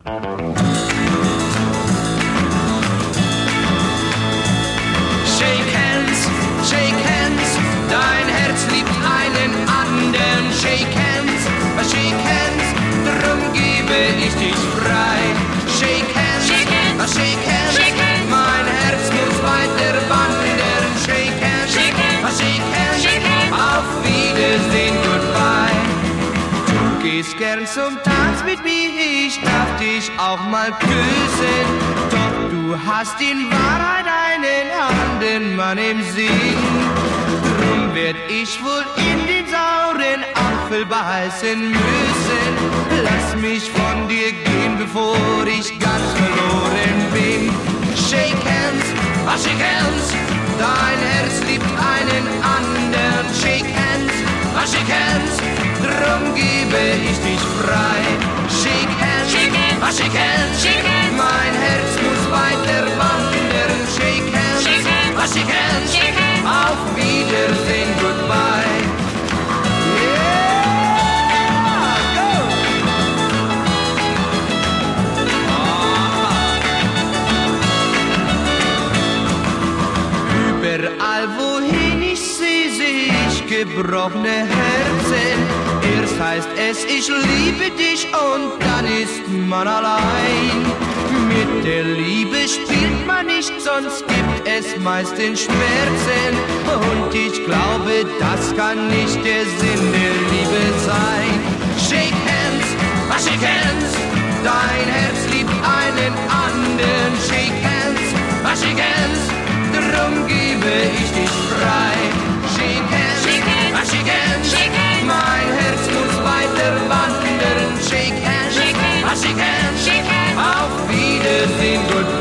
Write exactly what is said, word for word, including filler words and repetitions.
Shake hands, shake hands, dein Herz liebt einen anderen. Shake hands, shake hands, drum gebe ich dich frei. Shake hands, shake hands, shake hands, shake hands, mein Herz muss weiter wandern. Shake hands, shake hands, shake hands, shake hands, auf Wiedersehen, goodbye. Du gehst gern zum Tanz mit mir, ich darf dich auch mal küssen. Doch du hast in Wahrheit einen anderen Mann im Sinn. Drum werd ich wohl in den sauren Apfel beißen müssen. Lass mich von dir gehen, bevor ich ganz verloren bin. Shake hands, ah, shake hands, dein Herz liebt einen anderen. Shake hands, ah, shake hands, drum gebe ich dich frei. Shake hands, shake hands, ah, shake hands, shake hands, mein Herz muss weiter wandern. Shake hands, shake hands, ah, shake hands, shake hands, auf Wiedersehen, goodbye. Yeah, go! Ah. Überall, wohin ich sehe, sehe ich gebrochene Herzen. Erst heißt es, ich liebe dich und dann ist man allein. Mit der Liebe spielt man nicht, sonst gibt es meistens Schmerzen. Und ich glaube, das kann nicht der Sinn der Liebe sein. Shake hands, ah, shake hands, dein Herz liebt einen anderen. Shake hands, ah, shake hands, drum gebe ich dich frei. Shake hands, shake hands, ah, shake hands, shake hands, mein Herz muss weiter wandern. Shake hands, shake hands, ah, shake hands, shake hands, auf Wiedersehen, goodbye.